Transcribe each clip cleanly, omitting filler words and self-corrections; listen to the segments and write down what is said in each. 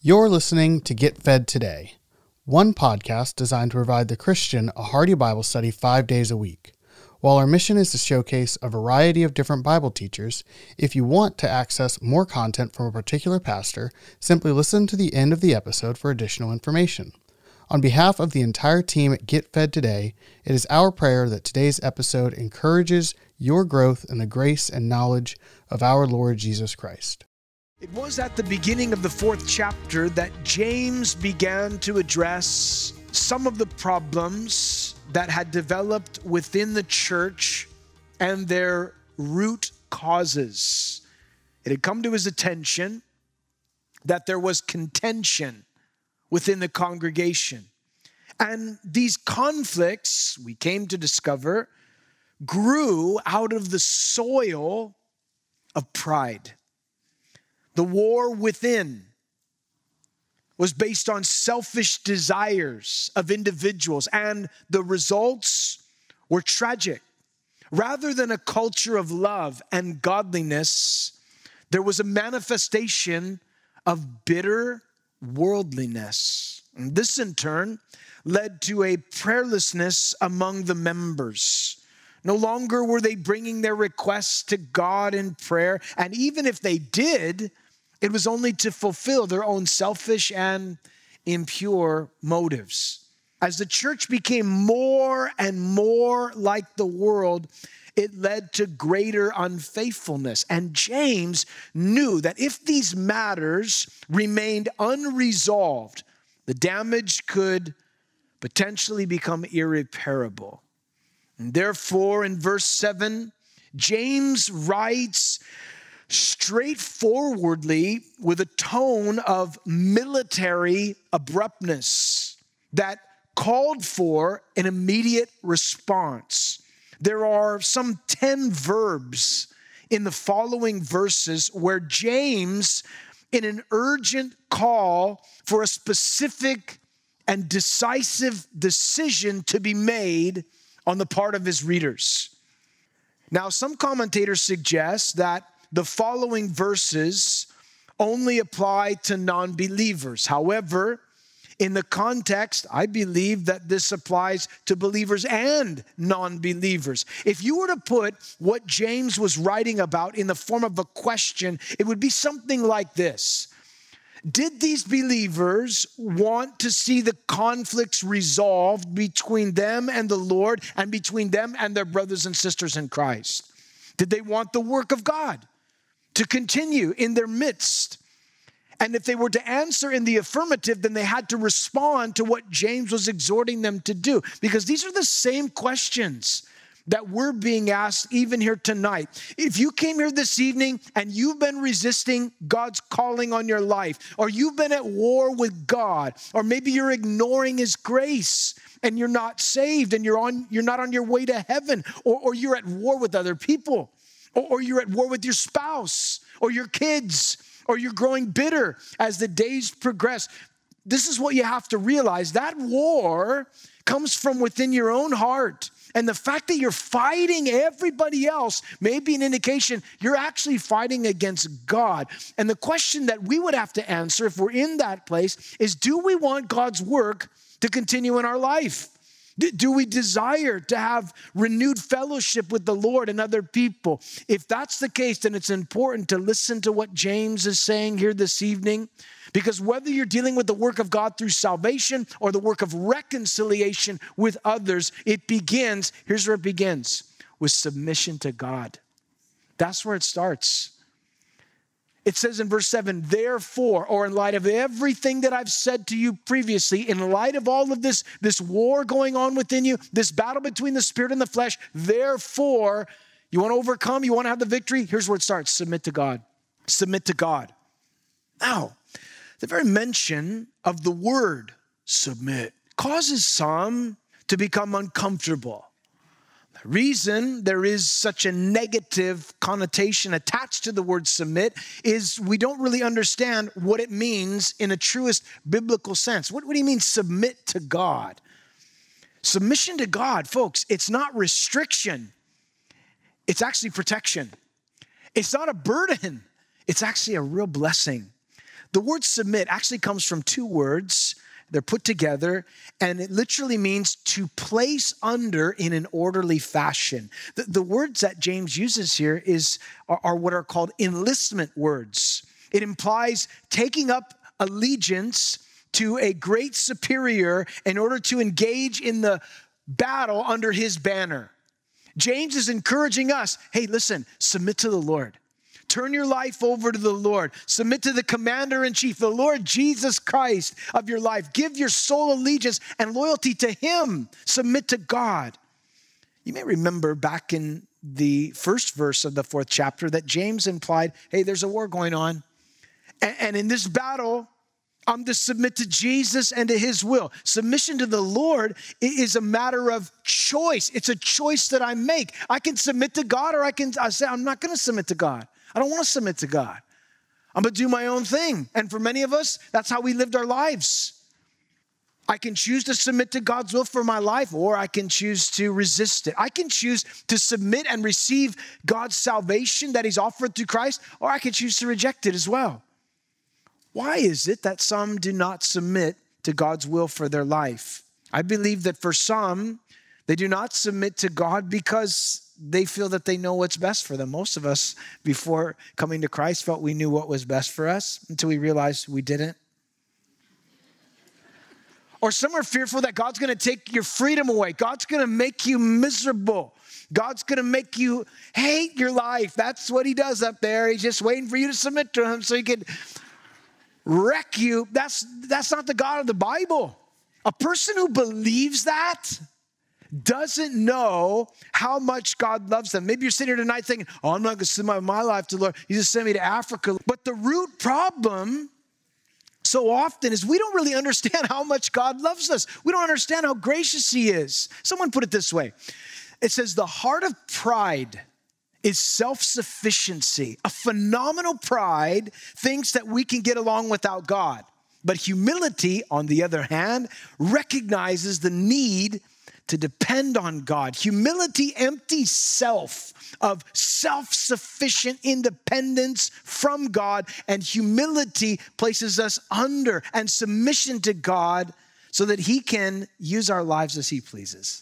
You're listening to Get Fed Today, one podcast designed to provide the Christian a hearty Bible study 5 days a week. While our mission is to showcase a variety of different Bible teachers, if you want to access more content from a particular pastor, simply listen to the end of the episode for additional information. On behalf of the entire team at Get Fed Today, it is our prayer that today's episode encourages your growth in the grace and knowledge of our Lord Jesus Christ. It was at the beginning of the 4th chapter that James began to address some of the problems that had developed within the church and their root causes. It had come to his attention that there was contention within the congregation. And these conflicts, we came to discover, grew out of the soil of pride. The war within was based on selfish desires of individuals, and the results were tragic. Rather than a culture of love and godliness, there was a manifestation of bitter worldliness. And this, in turn, led to a prayerlessness among the members. No longer were they bringing their requests to God in prayer, and even if they did, it was only to fulfill their own selfish and impure motives. As the church became more and more like the world, it led to greater unfaithfulness. And James knew that if these matters remained unresolved, the damage could potentially become irreparable. And therefore, in verse 7, James writes straightforwardly with a tone of military abruptness that called for an immediate response. There are some 10 verbs in the following verses where James, in an urgent call for a specific and decisive decision to be made on the part of his readers. Now, some commentators suggest that the following verses only apply to non-believers. However, in the context, I believe that this applies to believers and non-believers. If you were to put what James was writing about in the form of a question, it would be something like this. Did these believers want to see the conflicts resolved between them and the Lord and between them and their brothers and sisters in Christ? Did they want the work of God to continue in their midst? And if they were to answer in the affirmative, then they had to respond to what James was exhorting them to do. Because these are the same questions that we're being asked even here tonight. If you came here this evening and you've been resisting God's calling on your life, or you've been at war with God, or maybe you're ignoring his grace and you're not saved and you're not on your way to heaven, or you're at war with other people, or you're at war with your spouse or your kids, or you're growing bitter as the days progress. This is what you have to realize. That war comes from within your own heart. And the fact that you're fighting everybody else may be an indication you're actually fighting against God. And the question that we would have to answer if we're in that place is, do we want God's work to continue in our life? Do we desire to have renewed fellowship with the Lord and other people? If that's the case, then it's important to listen to what James is saying here this evening. Because whether you're dealing with the work of God through salvation or the work of reconciliation with others, it begins, here's where it begins, with submission to God. That's where it starts. It says in verse 7, therefore, or in light of everything that I've said to you previously, in light of all of this war going on within you, this battle between the spirit and the flesh, therefore, you want to overcome, you want to have the victory, here's where it starts, submit to God. Submit to God. Now, the very mention of the word submit causes some to become uncomfortable. The reason there is such a negative connotation attached to the word submit is we don't really understand what it means in a truest biblical sense. What do you mean submit to God? Submission to God, folks, it's not restriction. It's actually protection. It's not a burden. It's actually a real blessing. The word submit actually comes from two words. They're put together, and it literally means to place under in an orderly fashion. The words that James uses here are what are called enlistment words. It implies taking up allegiance to a great superior in order to engage in the battle under his banner. James is encouraging us, hey, listen, submit to the Lord. Turn your life over to the Lord. Submit to the commander-in-chief, the Lord Jesus Christ of your life. Give your sole allegiance and loyalty to him. Submit to God. You may remember back in the first verse of the 4th chapter that James implied, hey, there's a war going on. And in this battle, I'm to submit to Jesus and to his will. Submission to the Lord is a matter of choice. It's a choice that I make. I can submit to God, or I say, I'm not going to submit to God. I don't want to submit to God. I'm going to do my own thing. And for many of us, that's how we lived our lives. I can choose to submit to God's will for my life, or I can choose to resist it. I can choose to submit and receive God's salvation that he's offered through Christ, or I can choose to reject it as well. Why is it that some do not submit to God's will for their life? I believe that for some, they do not submit to God because they feel that they know what's best for them. Most of us, before coming to Christ, felt we knew what was best for us until we realized we didn't. Or some are fearful that God's going to take your freedom away. God's going to make you miserable. God's going to make you hate your life. That's what he does up there. He's just waiting for you to submit to him so he can wreck you. That's not the God of the Bible. A person who believes that doesn't know how much God loves them. Maybe you're sitting here tonight thinking, oh, I'm not going to submit my life to the Lord. He just sent me to Africa. But the root problem so often is we don't really understand how much God loves us. We don't understand how gracious he is. Someone put it this way. It says, the heart of pride is self-sufficiency. A phenomenal pride thinks that we can get along without God. But humility, on the other hand, recognizes the need to depend on God. Humility empties self of self-sufficient independence from God, and humility places us under and submission to God so that he can use our lives as he pleases.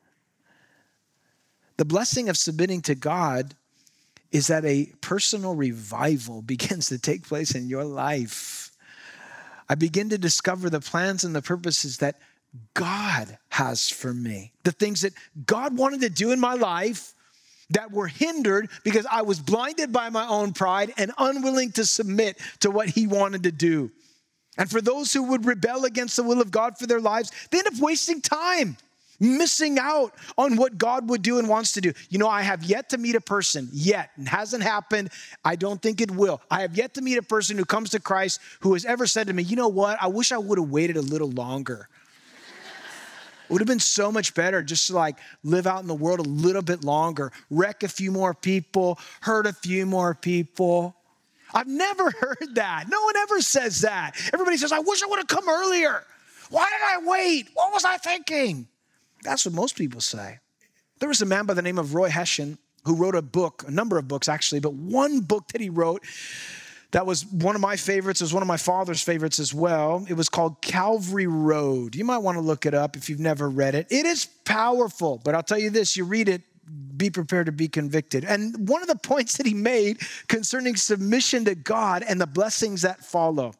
The blessing of submitting to God is that a personal revival begins to take place in your life. I begin to discover the plans and the purposes that God has for me. The things that God wanted to do in my life that were hindered because I was blinded by my own pride and unwilling to submit to what he wanted to do. And for those who would rebel against the will of God for their lives, they end up wasting time, missing out on what God would do and wants to do. You know, I have yet to meet a person yet. It hasn't happened. I don't think it will. I have yet to meet a person who comes to Christ who has ever said to me, you know what? I wish I would have waited a little longer. It would have been so much better just to like live out in the world a little bit longer, wreck a few more people, hurt a few more people. I've never heard that. No one ever says that. Everybody says, I wish I would have come earlier. Why did I wait? What was I thinking? That's what most people say. There was a man by the name of Roy Hession who wrote a book, a number of books actually, but one book that he wrote that was one of my favorites. It was one of my father's favorites as well. It was called Calvary Road. You might want to look it up if you've never read it. It is powerful, but I'll tell you this, you read it, be prepared to be convicted. And one of the points that he made concerning submission to God and the blessings that follow.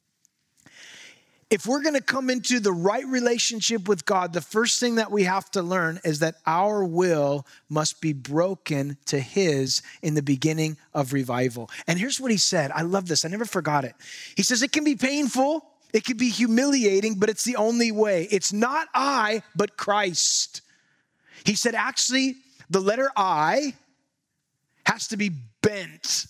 If we're going to come into the right relationship with God, the first thing that we have to learn is that our will must be broken to his in the beginning of revival. And here's what he said. I love this. I never forgot it. He says, it can be painful. It can be humiliating, but it's the only way. It's not I, but Christ. He said, actually, the letter I has to be bent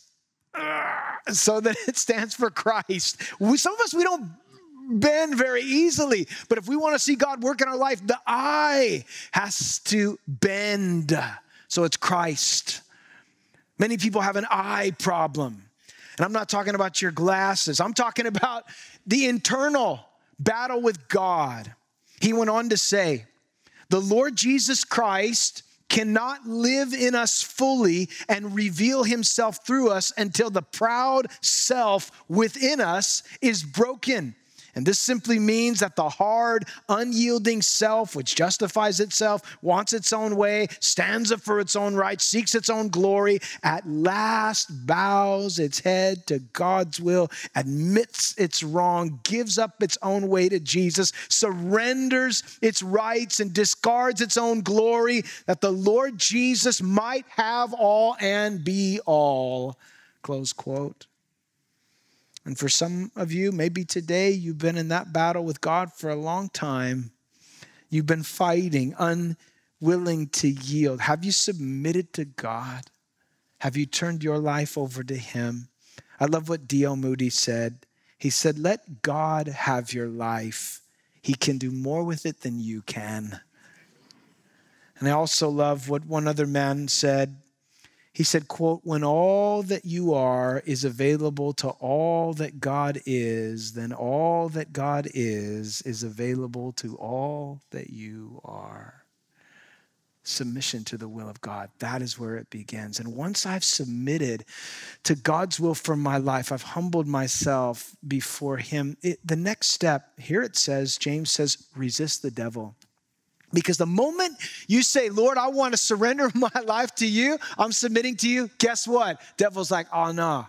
so that it stands for Christ. Some of us, we don't bend very easily. But if we want to see God work in our life, the I has to bend. So it's Christ. Many people have an eye problem. And I'm not talking about your glasses. I'm talking about the internal battle with God. He went on to say, the Lord Jesus Christ cannot live in us fully and reveal himself through us until the proud self within us is broken. And this simply means that the hard, unyielding self, which justifies itself, wants its own way, stands up for its own rights, seeks its own glory, at last bows its head to God's will, admits its wrong, gives up its own way to Jesus, surrenders its rights and discards its own glory, that the Lord Jesus might have all and be all. Close quote. And for some of you, maybe today you've been in that battle with God for a long time. You've been fighting, unwilling to yield. Have you submitted to God? Have you turned your life over to him? I love what D.L. Moody said. He said, let God have your life. He can do more with it than you can. And I also love what one other man said. He said, quote, when all that you are is available to all that God is, then all that God is available to all that you are. Submission to the will of God. That is where it begins. And once I've submitted to God's will for my life, I've humbled myself before him. The next step, here it says, James says, resist the devil. Because the moment you say, Lord, I want to surrender my life to you, I'm submitting to you, guess what? Devil's like, oh, nah.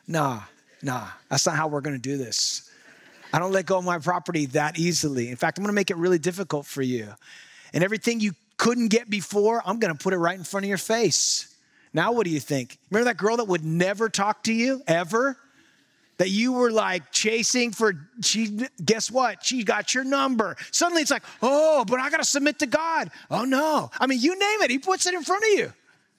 That's not how we're going to do this. I don't let go of my property that easily. In fact, I'm going to make it really difficult for you. And everything you couldn't get before, I'm going to put it right in front of your face. Now, what do you think? Remember that girl that would never talk to you, ever? That you were like chasing for, guess what? She got your number. Suddenly it's like, oh, but I got to submit to God. Oh no. I mean, you name it. He puts it in front of you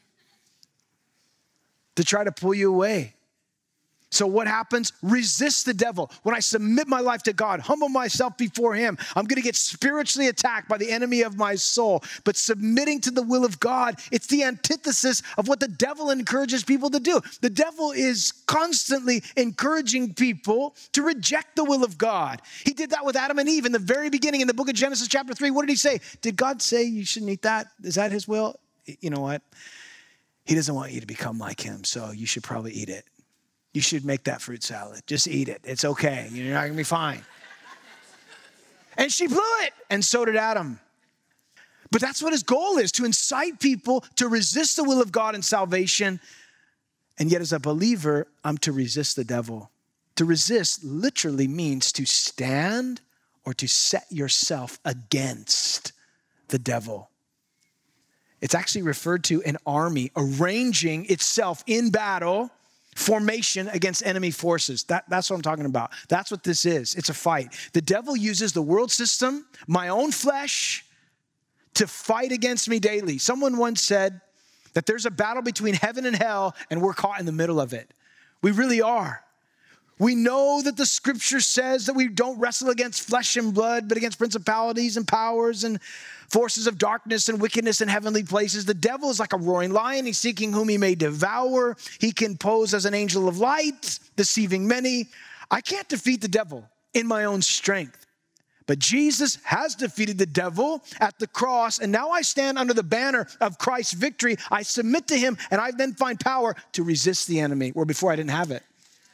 to try to pull you away. So what happens? Resist the devil. When I submit my life to God, humble myself before him, I'm going to get spiritually attacked by the enemy of my soul. But submitting to the will of God, it's the antithesis of what the devil encourages people to do. The devil is constantly encouraging people to reject the will of God. He did that with Adam and Eve in the very beginning in the book of Genesis chapter 3. What did he say? Did God say you shouldn't eat that? Is that his will? You know what? He doesn't want you to become like him, so you should probably eat it. You should make that fruit salad. Just eat it. It's okay. You're not going to be fine. And she blew it. And so did Adam. But that's what his goal is, to incite people to resist the will of God in salvation. And yet as a believer, I'm to resist the devil. To resist literally means to stand or to set yourself against the devil. It's actually referred to an army arranging itself in battle, formation against enemy forces. That's what I'm talking about. That's what this is. It's a fight. The devil uses the world system, my own flesh, to fight against me daily. Someone once said that there's a battle between heaven and hell, and we're caught in the middle of it. We really are. We know that the scripture says that we don't wrestle against flesh and blood, but against principalities and powers and forces of darkness and wickedness in heavenly places. The devil is like a roaring lion. He's seeking whom he may devour. He can pose as an angel of light, deceiving many. I can't defeat the devil in my own strength. But Jesus has defeated the devil at the cross, and now I stand under the banner of Christ's victory. I submit to him, and I then find power to resist the enemy, where before I didn't have it.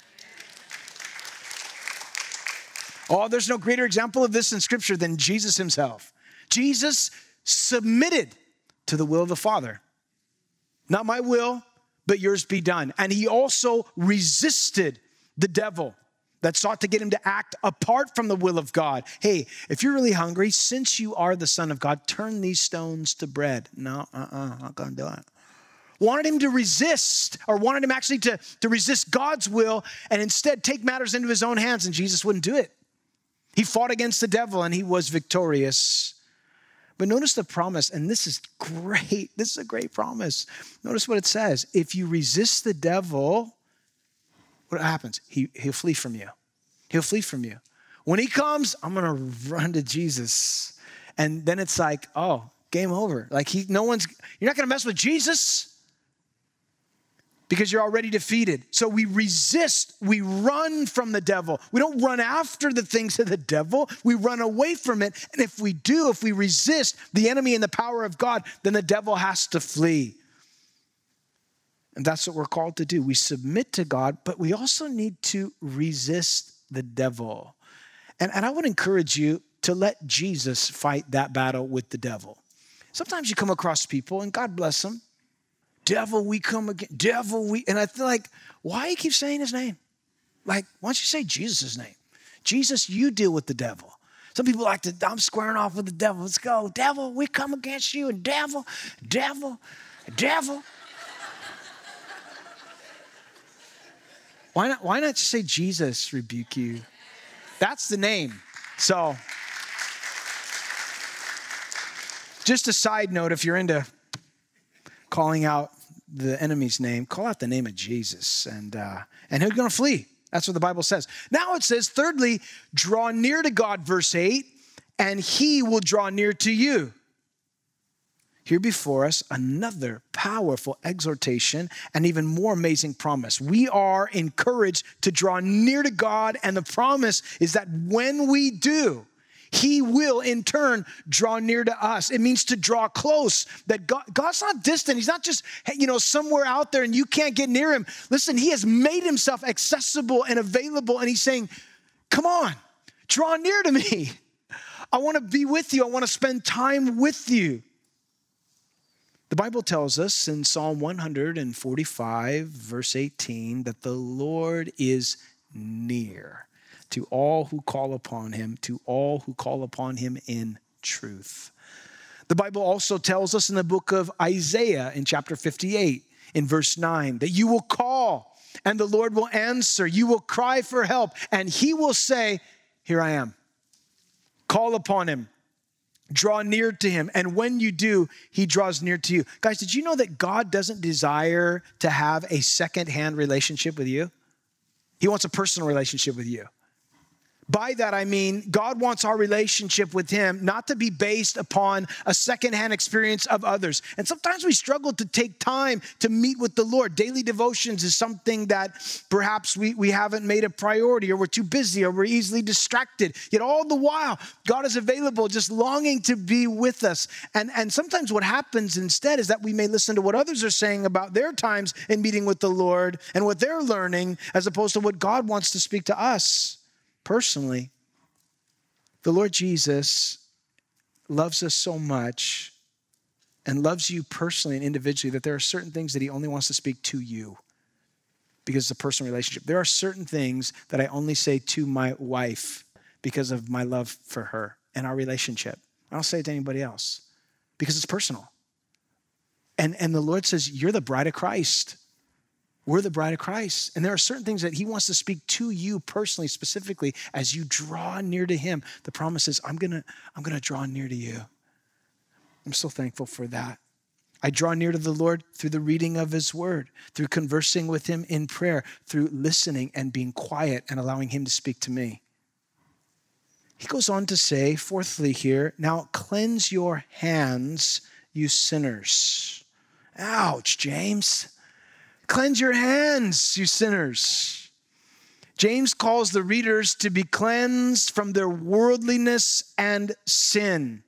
Oh, there's no greater example of this in Scripture than Jesus himself. Jesus submitted to the will of the Father. Not my will, but yours be done. And he also resisted the devil that sought to get him to act apart from the will of God. Hey, if you're really hungry, since you are the Son of God, turn these stones to bread. No, not gonna do it. Wanted him to resist, or wanted him actually to resist God's will and instead take matters into his own hands, and Jesus wouldn't do it. He fought against the devil and he was victorious. But notice the promise, and this is great. This is a great promise. Notice what it says. If you resist the devil, what happens? He'll flee from you. He'll flee from you. When he comes, I'm going to run to Jesus. And then it's like, oh, game over. Like you're not going to mess with Jesus. because you're already defeated. So we resist, we run from the devil. We don't run after the things of the devil. We run away from it. And if we do, if we resist the enemy and the power of God, then the devil has to flee. And that's what we're called to do. We submit to God, but we also need to resist the devil. And I would encourage you to let Jesus fight that battle with the devil. Sometimes you come across people, and God bless them, devil, we come again, devil, we, and I feel like, why do you keep saying his name? Like, why don't you say Jesus' name? Jesus, you deal with the devil. Some people like to, I'm squaring off with the devil. Let's go, devil, we come against you, and devil. Why not just say Jesus rebuke you? That's the name. So, just a side note, if you're into calling out the enemy's name, call out the name of Jesus, and he's going to flee. That's what the Bible says. Now it says, thirdly, draw near to God, verse 8, and he will draw near to you. Here before us, another powerful exhortation and even more amazing promise. We are encouraged to draw near to God, and the promise is that when we do, he will in turn draw near to us. It means to draw close, that God's not distant. He's not just, somewhere out there and you can't get near him. Listen, he has made himself accessible and available, and he's saying, come on, draw near to me. I want to be with you. I want to spend time with you. The Bible tells us in Psalm 145, verse 18, that the Lord is near to all who call upon him, to all who call upon him in truth. The Bible also tells us in the book of Isaiah in chapter 58, in verse 9, that you will call and the Lord will answer. You will cry for help and he will say, here I am. Call upon him. Draw near to him. And when you do, he draws near to you. Guys, did you know that God doesn't desire to have a second-hand relationship with you? He wants a personal relationship with you. By that, I mean, God wants our relationship with him not to be based upon a secondhand experience of others. And sometimes we struggle to take time to meet with the Lord. Daily devotions is something that perhaps we haven't made a priority, or we're too busy, or we're easily distracted. Yet all the while, God is available, just longing to be with us. And sometimes what happens instead is that we may listen to what others are saying about their times in meeting with the Lord and what they're learning, as opposed to what God wants to speak to us. Personally, the Lord Jesus loves us so much and loves you personally and individually that there are certain things that he only wants to speak to you because it's a personal relationship. There are certain things that I only say to my wife because of my love for her and our relationship. I don't say it to anybody else because it's personal. And the Lord says, you're the bride of Christ. We're the bride of Christ. And there are certain things that he wants to speak to you personally, specifically, as you draw near to him. The promise is, I'm gonna draw near to you. I'm so thankful for that. I draw near to the Lord through the reading of his word, through conversing with him in prayer, through listening and being quiet and allowing him to speak to me. He goes on to say, fourthly here, now cleanse your hands, you sinners. Ouch, James. Cleanse your hands, you sinners. James calls the readers to be cleansed from their worldliness and sin.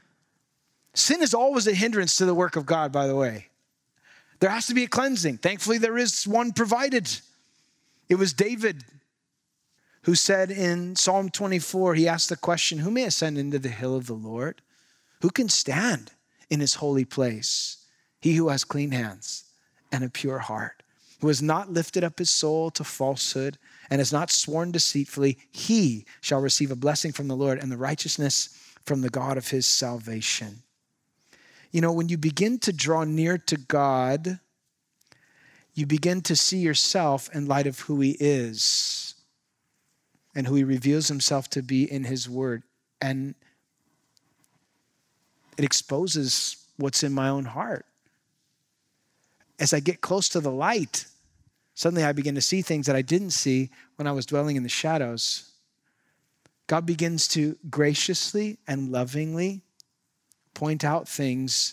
Sin is always a hindrance to the work of God, by the way. There has to be a cleansing. Thankfully, there is one provided. It was David who said in Psalm 24, he asked the question, who may ascend into the hill of the Lord? Who can stand in his holy place? He who has clean hands and a pure heart, who has not lifted up his soul to falsehood and has not sworn deceitfully, he shall receive a blessing from the Lord and the righteousness from the God of his salvation. You know, when you begin to draw near to God, you begin to see yourself in light of who he is and who he reveals himself to be in his word. And it exposes what's in my own heart. As I get close to the light, suddenly I begin to see things that I didn't see when I was dwelling in the shadows. God begins to graciously and lovingly point out things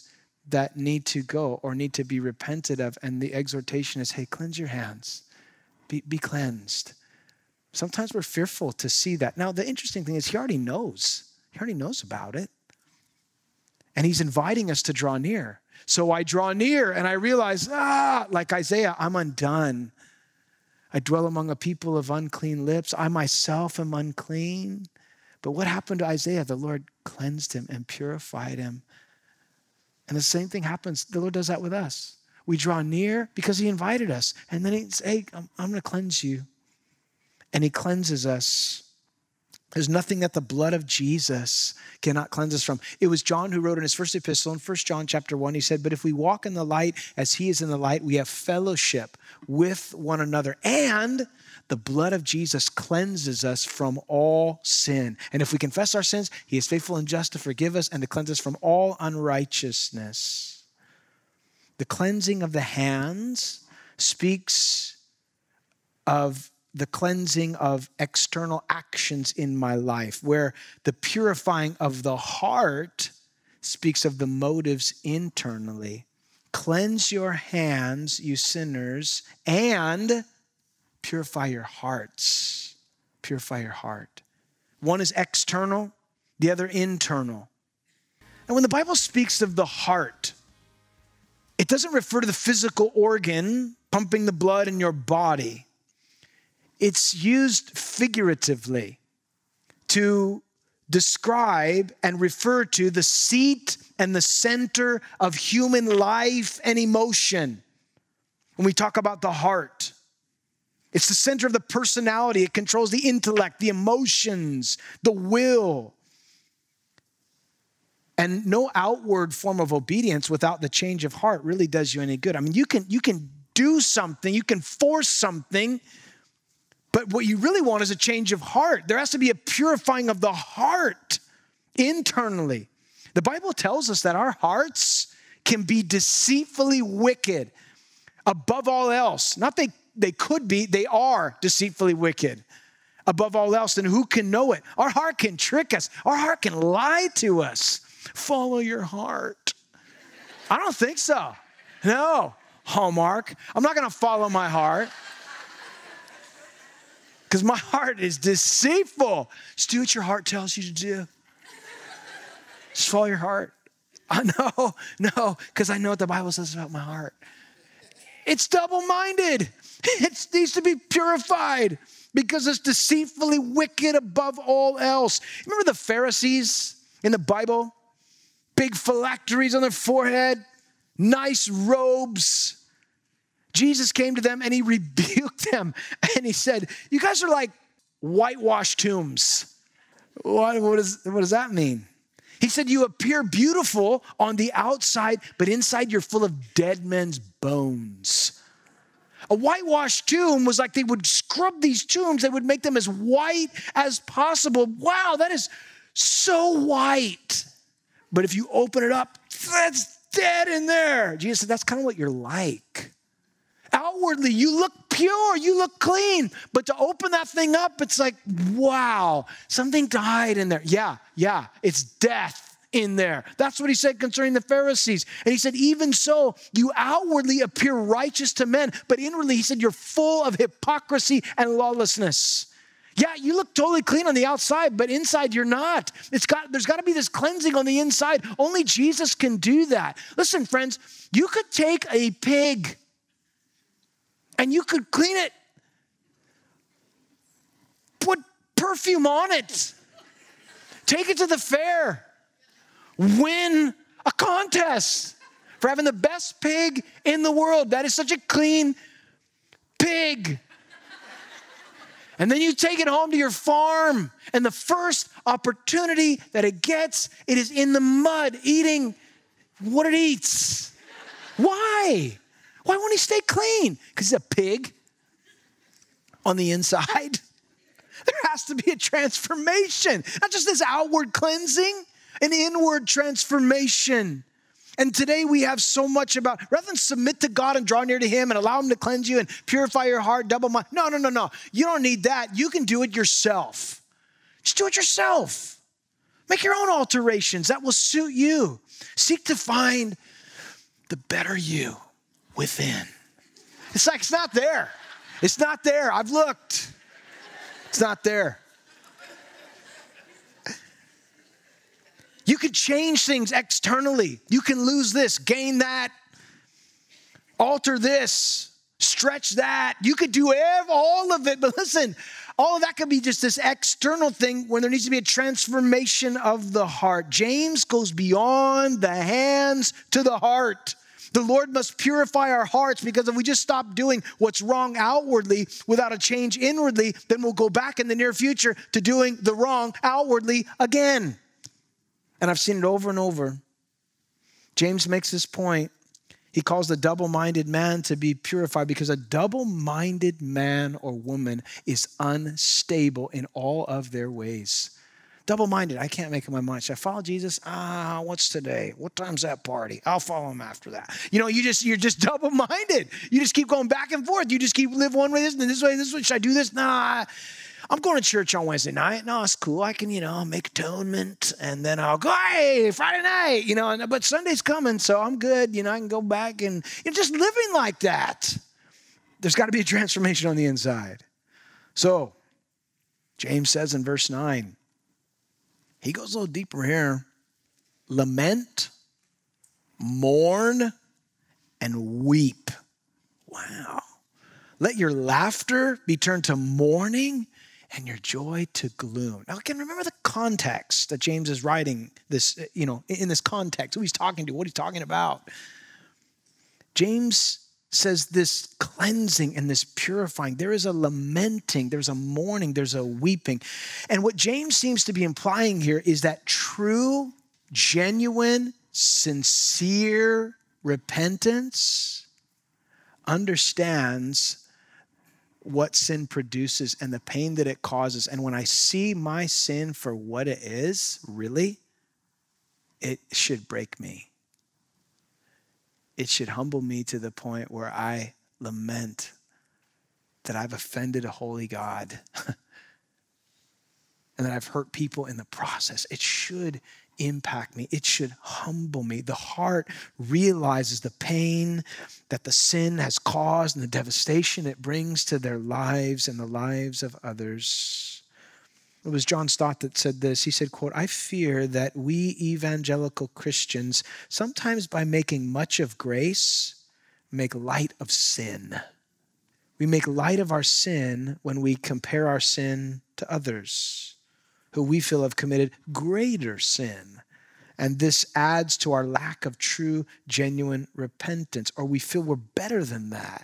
that need to go or need to be repented of. And the exhortation is, hey, cleanse your hands. Be cleansed. Sometimes we're fearful to see that. Now, the interesting thing is he already knows. He already knows about it. And he's inviting us to draw near. So I draw near and I realize, like Isaiah, I'm undone. I dwell among a people of unclean lips. I myself am unclean. But what happened to Isaiah? The Lord cleansed him and purified him. And the same thing happens. The Lord does that with us. We draw near because he invited us. And then he says, hey, I'm going to cleanse you. And he cleanses us. There's nothing that the blood of Jesus cannot cleanse us from. It was John who wrote in his first epistle in 1 John chapter 1, he said, but if we walk in the light as he is in the light, we have fellowship with one another. And the blood of Jesus cleanses us from all sin. And if we confess our sins, he is faithful and just to forgive us and to cleanse us from all unrighteousness. The cleansing of the hands speaks of the cleansing of external actions in my life, where the purifying of the heart speaks of the motives internally. Cleanse your hands, you sinners, and purify your hearts. Purify your heart. One is external, the other internal. And when the Bible speaks of the heart, it doesn't refer to the physical organ pumping the blood in your body. It's used figuratively to describe and refer to the seat and the center of human life and emotion. When we talk about the heart, it's the center of the personality. It controls the intellect, the emotions, the will. And no outward form of obedience without the change of heart really does you any good. I mean, you can do something, you can force something, but what you really want is a change of heart. There has to be a purifying of the heart internally. The Bible tells us that our hearts can be deceitfully wicked above all else. Not they could be, they are deceitfully wicked above all else. And who can know it? Our heart can trick us. Our heart can lie to us. Follow your heart. I don't think so. No, Hallmark. I'm not going to follow my heart. Because my heart is deceitful. Just do what your heart tells you to do. Just follow your heart. No, because I know what the Bible says about my heart. It's double-minded. It needs to be purified because it's deceitfully wicked above all else. Remember the Pharisees in the Bible? Big phylacteries on their forehead, nice robes. Jesus came to them and he rebuked them and he said, you guys are like whitewashed tombs. What does that mean? He said, you appear beautiful on the outside, but inside you're full of dead men's bones. A whitewashed tomb was like they would scrub these tombs. They would make them as white as possible. Wow, that is so white. But if you open it up, that's dead in there. Jesus said, that's kind of what you're like. Outwardly, you look pure, you look clean. But to open that thing up, it's like, wow, something died in there. Yeah, it's death in there. That's what he said concerning the Pharisees. And he said, even so, you outwardly appear righteous to men, but inwardly, he said, you're full of hypocrisy and lawlessness. Yeah, you look totally clean on the outside, but inside you're not. There's got to be this cleansing on the inside. Only Jesus can do that. Listen, friends, you could take a pig and you could clean it, put perfume on it, take it to the fair, win a contest for having the best pig in the world. That is such a clean pig. And then you take it home to your farm, and the first opportunity that it gets, it is in the mud eating what it eats. Why? Why won't he stay clean? Because he's a pig on the inside. There has to be a transformation. Not just this outward cleansing, an inward transformation. And today we have so much about, rather than submit to God and draw near to him and allow him to cleanse you and purify your heart, double mind. No. You don't need that. You can do it yourself. Just do it yourself. Make your own alterations that will suit you. Seek to find the better you within. It's like, it's not there. It's not there. I've looked. It's not there. You can change things externally. You can lose this, gain that, alter this, stretch that. You could do all of it. But listen, all of that could be just this external thing when there needs to be a transformation of the heart. James goes beyond the hands to the heart. The Lord must purify our hearts, because if we just stop doing what's wrong outwardly without a change inwardly, then we'll go back in the near future to doing the wrong outwardly again. And I've seen it over and over. James makes this point. He calls the double-minded man to be purified, because a double-minded man or woman is unstable in all of their ways. Double-minded, I can't make up my mind. Should I follow Jesus? What's today? What time's that party? I'll follow him after that. You're just double-minded. You just keep going back and forth. You just keep live one way, this way. Should I do this? Nah. I'm going to church on Wednesday night. No, it's cool. I can, make atonement, and then I'll go, hey, Friday night, but Sunday's coming, so I'm good. I can go back and just living like that. There's got to be a transformation on the inside. So James says in verse 9, he goes a little deeper here. Lament, mourn, and weep. Wow. Let your laughter be turned to mourning and your joy to gloom. Now, again, remember the context that James is writing this, in this context, who he's talking to, what he's talking about. James says this cleansing and this purifying. There is a lamenting, there's a mourning, there's a weeping. And what James seems to be implying here is that true, genuine, sincere repentance understands what sin produces and the pain that it causes. And when I see my sin for what it is, really, it should break me. It should humble me to the point where I lament that I've offended a holy God and that I've hurt people in the process. It should impact me. It should humble me. The heart realizes the pain that the sin has caused and the devastation it brings to their lives and the lives of others. It was John Stott that said this. He said, quote, I fear that we evangelical Christians, sometimes by making much of grace, make light of sin. We make light of our sin when we compare our sin to others who we feel have committed greater sin. And this adds to our lack of true, genuine repentance, or we feel we're better than that.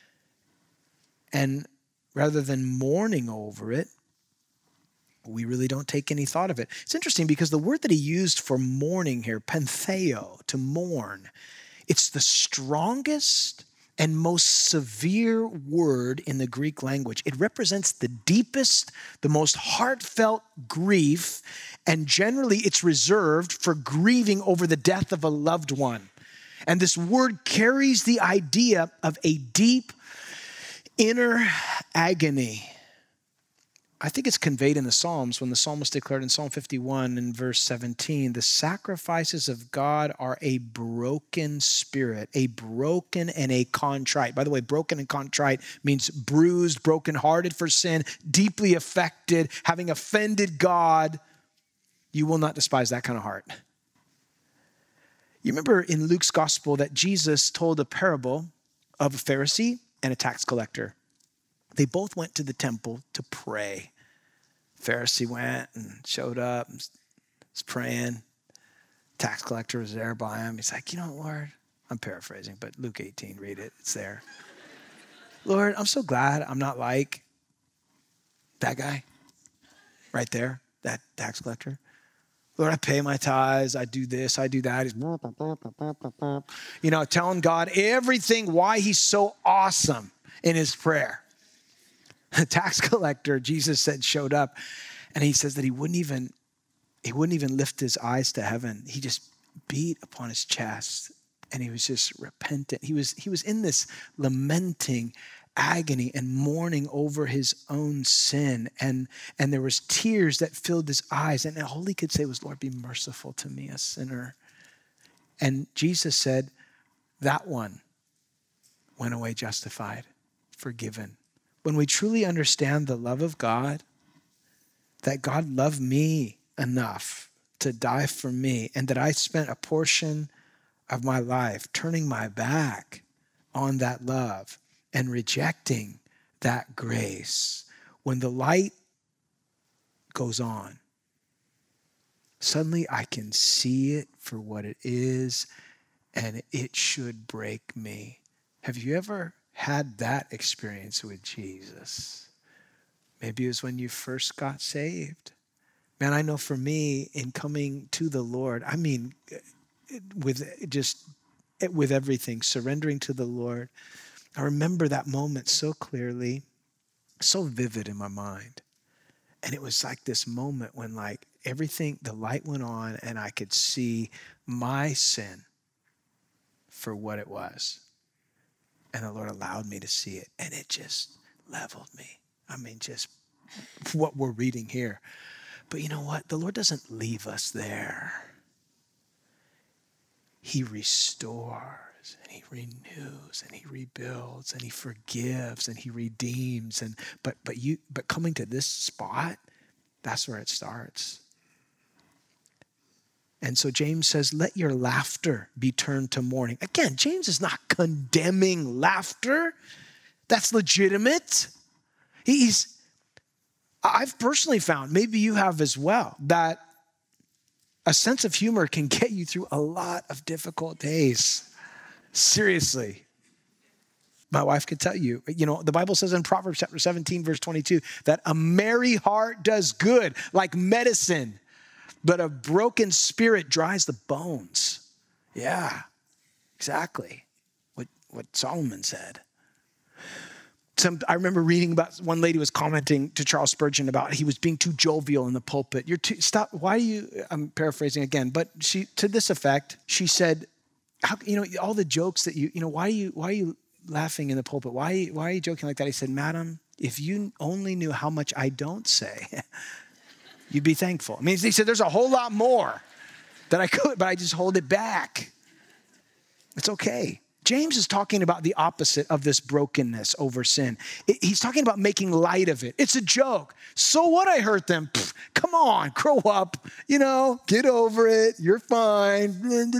And rather than mourning over it, we really don't take any thought of it. It's interesting because the word that he used for mourning here, pentheo, to mourn, it's the strongest and most severe word in the Greek language. It represents the deepest, the most heartfelt grief, and generally it's reserved for grieving over the death of a loved one. And this word carries the idea of a deep inner agony. I think it's conveyed in the Psalms when the psalmist declared in Psalm 51 in verse 17, the sacrifices of God are a broken spirit, a broken and a contrite. By the way, broken and contrite means bruised, brokenhearted for sin, deeply affected, having offended God. You will not despise that kind of heart. You remember in Luke's gospel that Jesus told a parable of a Pharisee and a tax collector. They both went to the temple to pray. Pharisee went and showed up, and was praying. Tax collector was there by him. He's like, Lord, I'm paraphrasing, but Luke 18, read it. It's there. Lord, I'm so glad I'm not like that guy right there, that tax collector. Lord, I pay my tithes. I do this. I do that. He's, telling God everything, why he's so awesome in his prayer. The tax collector, Jesus said, showed up, and he says that he wouldn't even lift his eyes to heaven. He just beat upon his chest, and he was just repentant. He was in this lamenting agony and mourning over his own sin, and there was tears that filled his eyes, and all he could say was, Lord, be merciful to me, a sinner. And Jesus said, that one went away justified, forgiven. When we truly understand the love of God, that God loved me enough to die for me, and that I spent a portion of my life turning my back on that love and rejecting that grace. When the light goes on, suddenly I can see it for what it is, and it should break me. Have you ever had that experience with Jesus? Maybe it was when you first got saved. Man, I know for me, in coming to the Lord, I mean, with everything, surrendering to the Lord, I remember that moment so clearly, so vivid in my mind. And it was like this moment when like everything, the light went on and I could see my sin for what it was. And the Lord allowed me to see it, and it just leveled me. I mean, just what we're reading here. But you know what? The Lord doesn't leave us there. He restores, and he renews, and he rebuilds, and he forgives, and he redeems. But coming to this spot, that's where it starts. And so James says, let your laughter be turned to mourning. Again, James is not condemning laughter. That's legitimate. I've personally found, maybe you have as well, that a sense of humor can get you through a lot of difficult days. Seriously. My wife could tell you, the Bible says in Proverbs chapter 17, verse 22, that a merry heart does good, like medicine, but a broken spirit dries the bones. Yeah, exactly what Solomon said. I remember reading about one lady was commenting to Charles Spurgeon about he was being too jovial in the pulpit. Stop. Why do you, I'm paraphrasing again, but to this effect, she said, all the jokes that why are you laughing in the pulpit? Why are you joking like that? He said, Madam, if you only knew how much I don't say, you'd be thankful. I mean, he said, there's a whole lot more that I could, but I just hold it back. It's okay. James is talking about the opposite of this brokenness over sin. He's talking about making light of it. It's a joke. So what, I hurt them? Pfft, come on, grow up. Get over it. You're fine.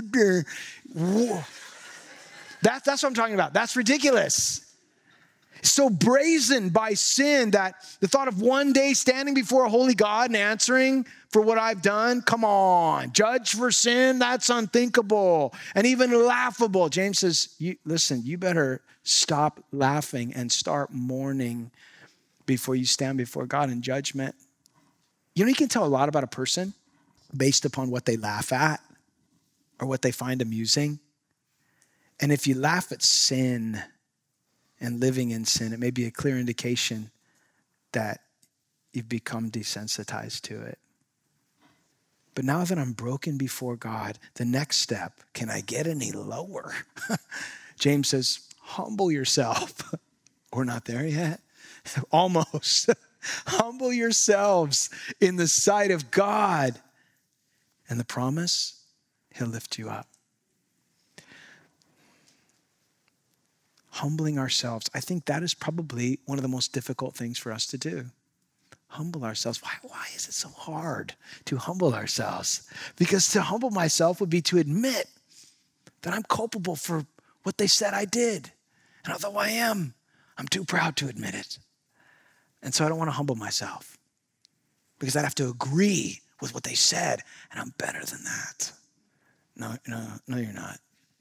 That's what I'm talking about. That's ridiculous. So brazen by sin that the thought of one day standing before a holy God and answering for what I've done, come on. Judge for sin, that's unthinkable and even laughable. James says, listen, you better stop laughing and start mourning before you stand before God in judgment. You can tell a lot about a person based upon what they laugh at or what they find amusing. And if you laugh at sin and living in sin, it may be a clear indication that you've become desensitized to it. But now that I'm broken before God, the next step, can I get any lower? James says, humble yourself. We're not there yet. Almost. Humble yourselves in the sight of God. And the promise, he'll lift you up. Humbling ourselves, I think that is probably one of the most difficult things for us to do. Humble ourselves. Why is it so hard to humble ourselves? Because to humble myself would be to admit that I'm culpable for what they said I did. And although I am, I'm too proud to admit it. And so I don't want to humble myself because I'd have to agree with what they said, and I'm better than that. No, you're not.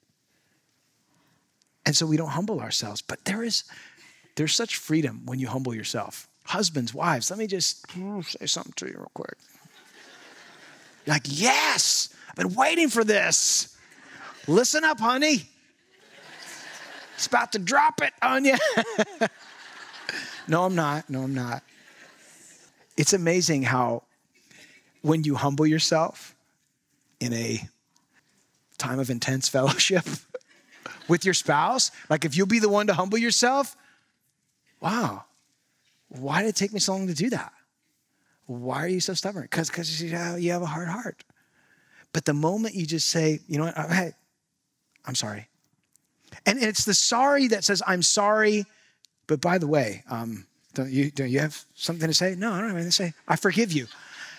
And so we don't humble ourselves. But there's such freedom when you humble yourself. Husbands, wives, let me just say something to you real quick. You're like, yes, I've been waiting for this. Listen up, honey. It's about to drop it on you. No, I'm not. It's amazing how when you humble yourself in a time of intense fellowship with your spouse, like if you'll be the one to humble yourself, wow, why did it take me so long to do that? Why are you so stubborn? Because you have a hard heart. But the moment you just say, you know what, hey, I'm sorry. And it's the sorry that says, I'm sorry, but by the way, don't you have something to say? No, I don't have anything to say. I forgive you.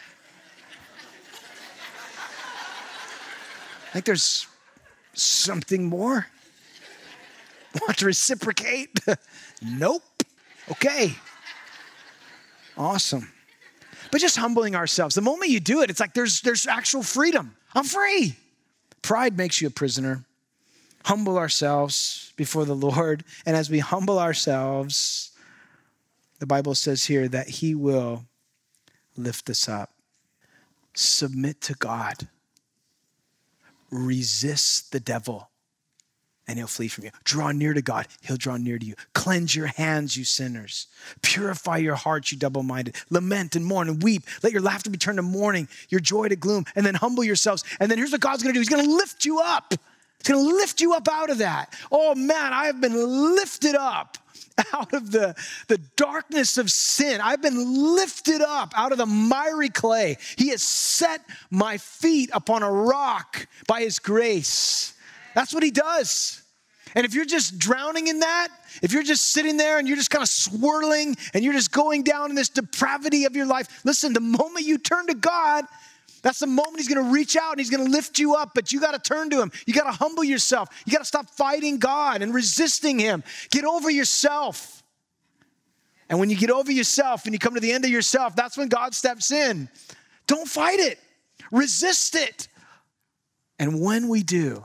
I think there's something more. Want to reciprocate? Nope. Okay. Awesome. But just humbling ourselves. The moment you do it, it's like there's actual freedom. I'm free. Pride makes you a prisoner. Humble ourselves before the Lord. And as we humble ourselves, the Bible says here that he will lift us up. Submit to God. Resist the devil, and he'll flee from you. Draw near to God, he'll draw near to you. Cleanse your hands, you sinners. Purify your hearts, you double-minded. Lament and mourn and weep. Let your laughter be turned to mourning, your joy to gloom. And then humble yourselves. And then here's what God's going to do. He's going to lift you up. He's going to lift you up out of that. Oh man, I have been lifted up out of the darkness of sin. I've been lifted up out of the miry clay. He has set my feet upon a rock by his grace. That's what he does. And if you're just drowning in that, if you're just sitting there and you're just kind of swirling and you're just going down in this depravity of your life, listen, the moment you turn to God, that's the moment he's going to reach out and he's going to lift you up, but you got to turn to him. You got to humble yourself. You got to stop fighting God and resisting him. Get over yourself. And when you get over yourself and you come to the end of yourself, that's when God steps in. Don't fight it. Resist it. And when we do,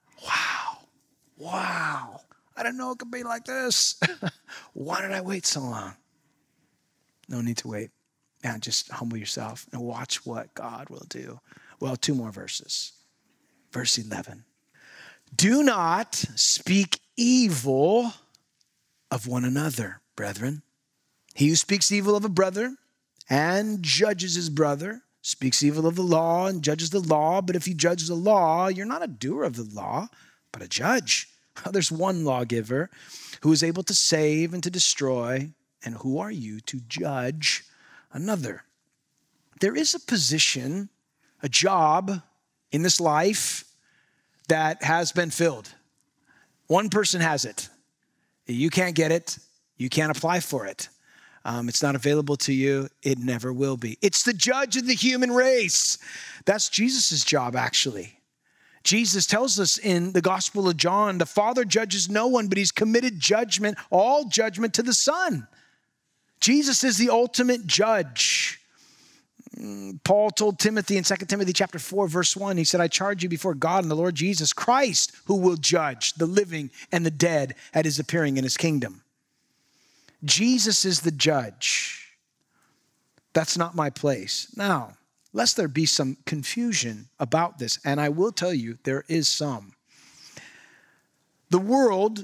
wow, I didn't know it could be like this. Why did I wait so long? No need to wait. Now just humble yourself and watch what God will do. Well, 2 more verses. Verse 11. Do not speak evil of one another, brethren. He who speaks evil of a brother and judges his brother speaks evil of the law and judges the law. But if you judge the law, you're not a doer of the law, but a judge. There's one lawgiver who is able to save and to destroy. And who are you to judge another? There is a position, a job in this life that has been filled. One person has it. You can't get it. You can't apply for it. It's not available to you. It never will be. It's the judge of the human race. That's Jesus' job, actually. Jesus tells us in the Gospel of John, the Father judges no one, but he's committed judgment, all judgment to the Son. Jesus is the ultimate judge. Paul told Timothy in 2 Timothy chapter 4, verse 1, he said, I charge you before God and the Lord Jesus Christ, who will judge the living and the dead at his appearing in his kingdom. Jesus is the judge. That's not my place. Now, lest there be some confusion about this, and I will tell you, there is some. The world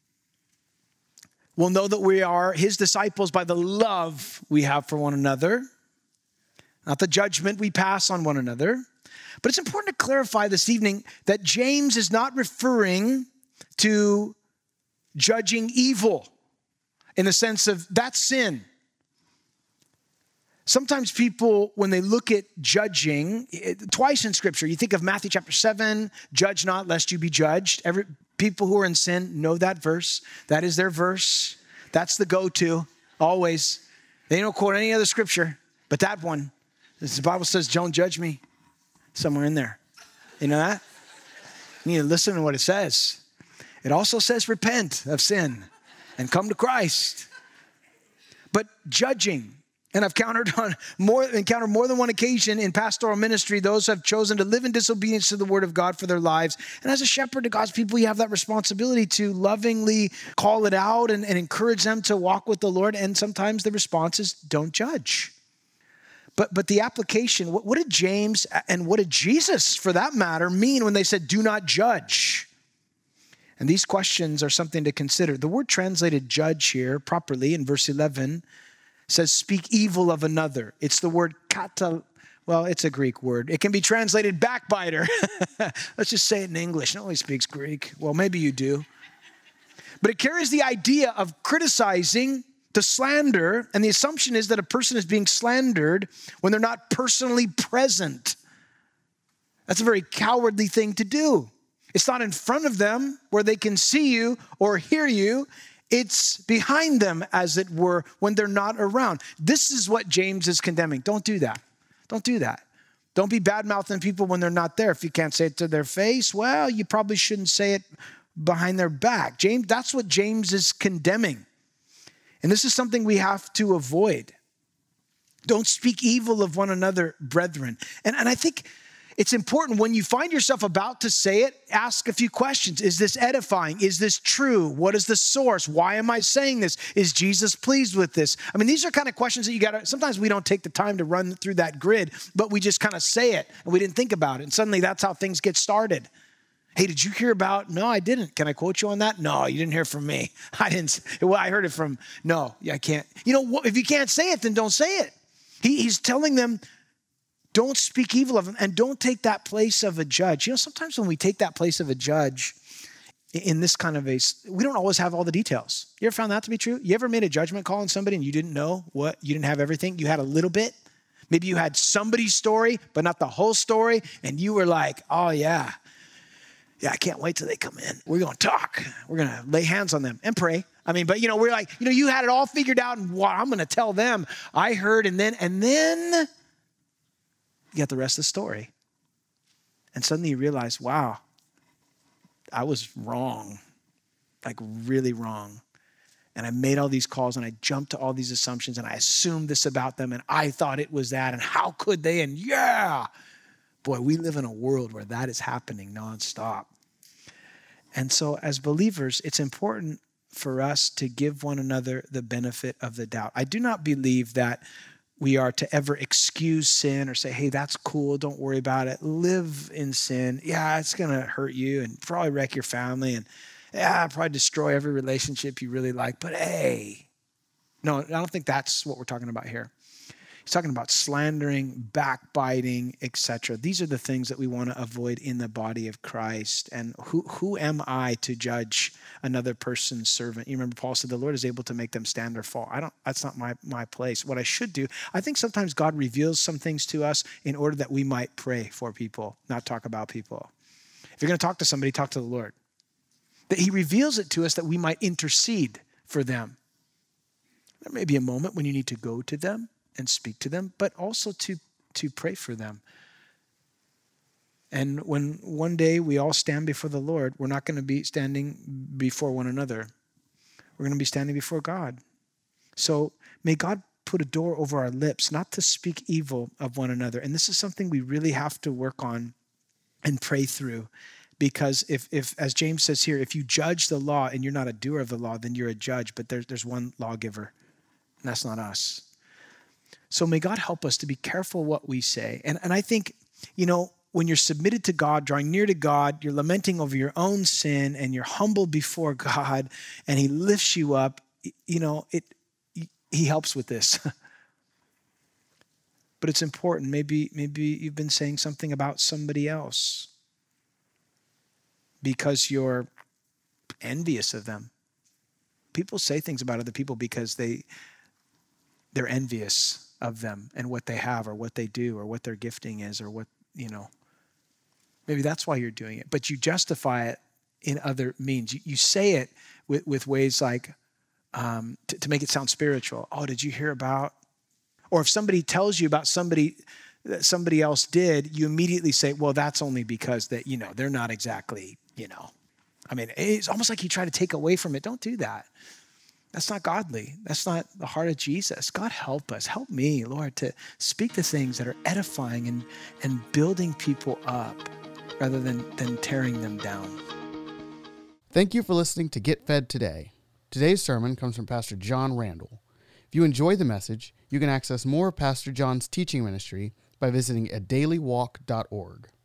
will know that we are his disciples by the love we have for one another, not the judgment we pass on one another. But it's important to clarify this evening that James is not referring to judging evil in the sense of that's sin. Sometimes people, when they look at judging, twice in Scripture, you think of Matthew chapter 7, judge not lest you be judged. People who are in sin know that verse. That is their verse. That's the go-to, always. They don't quote any other Scripture, but that one. The Bible says, don't judge me. Somewhere in there. You know that? You need to listen to what it says. It also says repent of sin and come to Christ. But judging, and I've encountered more than one occasion in pastoral ministry, those who have chosen to live in disobedience to the word of God for their lives. And as a shepherd to God's people, you have that responsibility to lovingly call it out and encourage them to walk with the Lord. And sometimes the response is, don't judge. But the application, what did James and what did Jesus, for that matter, mean when they said, do not judge? And these questions are something to consider. The word translated judge here properly in verse 11 says speak evil of another. It's the word kata. Well, it's a Greek word. It can be translated backbiter. Let's just say it in English. Nobody speaks Greek. Well, maybe you do. But it carries the idea of criticizing, to slander, and the assumption is that a person is being slandered when they're not personally present. That's a very cowardly thing to do. It's not in front of them where they can see you or hear you. It's behind them, as it were, when they're not around. This is what James is condemning. Don't do that. Don't do that. Don't be bad-mouthing people when they're not there. If you can't say it to their face, well, you probably shouldn't say it behind their back. James, that's what James is condemning. And this is something we have to avoid. Don't speak evil of one another, brethren. And I think it's important when you find yourself about to say it, ask a few questions. Is this edifying? Is this true? What is the source? Why am I saying this? Is Jesus pleased with this? I mean, these are kind of questions that you got to, sometimes we don't take the time to run through that grid, but we just kind of say it and we didn't think about it. And suddenly that's how things get started. Hey, did you hear about? No, I didn't. Can I quote you on that? No, you didn't hear from me. I didn't. Well, I heard it from, no, I can't. You know, if you can't say it, then don't say it. He's telling them, don't speak evil of them and don't take that place of a judge. You know, sometimes when we take that place of a judge in this kind of we don't always have all the details. You ever found that to be true? You ever made a judgment call on somebody and you didn't know what? You didn't have everything? You had a little bit? Maybe you had somebody's story, but not the whole story. And you were like, oh yeah, I can't wait till they come in. We're going to talk. We're going to lay hands on them and pray. I mean, but we're like, you had it all figured out and I'm going to tell them I heard and then you got the rest of the story. And suddenly you realize, wow, I was wrong, like really wrong. And I made all these calls and I jumped to all these assumptions and I assumed this about them and I thought it was that and how could they? And yeah, boy, we live in a world where that is happening nonstop. And so as believers, it's important for us to give one another the benefit of the doubt. I do not believe that we are to ever excuse sin or say, hey, that's cool, don't worry about it. Live in sin. Yeah, it's going to hurt you and probably wreck your family and probably destroy every relationship you really like. But hey, no, I don't think that's what we're talking about here. He's talking about slandering, backbiting, etc. These are the things that we want to avoid in the body of Christ. And who am I to judge another person's servant? You remember Paul said the Lord is able to make them stand or fall. That's not my place. What I should do, I think sometimes God reveals some things to us in order that we might pray for people, not talk about people. If you're going to talk to somebody, talk to the Lord. That he reveals it to us that we might intercede for them. There may be a moment when you need to go to them and speak to them, but also to pray for them. And when one day we all stand before the Lord, we're not going to be standing before one another. We're going to be standing before God. So may God put a door over our lips, not to speak evil of one another. And this is something we really have to work on and pray through. Because if as James says here, if you judge the law and you're not a doer of the law, then you're a judge, but there's one lawgiver, and that's not us. So may God help us to be careful what we say. And I think, when you're submitted to God, drawing near to God, you're lamenting over your own sin and you're humble before God and he lifts you up, he helps with this. But it's important. Maybe you've been saying something about somebody else because you're envious of them. People say things about other people because they're envious of them and what they have or what they do or what their gifting is or what, maybe that's why you're doing it. But you justify it in other means. You say it with ways like to make it sound spiritual. Oh, did you hear about? Or if somebody tells you about somebody that somebody else did, you immediately say, well, that's only because that, they're not exactly, I mean, it's almost like you try to take away from it. Don't do that. That's not godly. That's not the heart of Jesus. God help us. Help me, Lord, to speak the things that are edifying and building people up rather than tearing them down. Thank you for listening to Get Fed Today. Today's sermon comes from Pastor John Randall. If you enjoy the message, you can access more of Pastor John's teaching ministry by visiting adailywalk.org.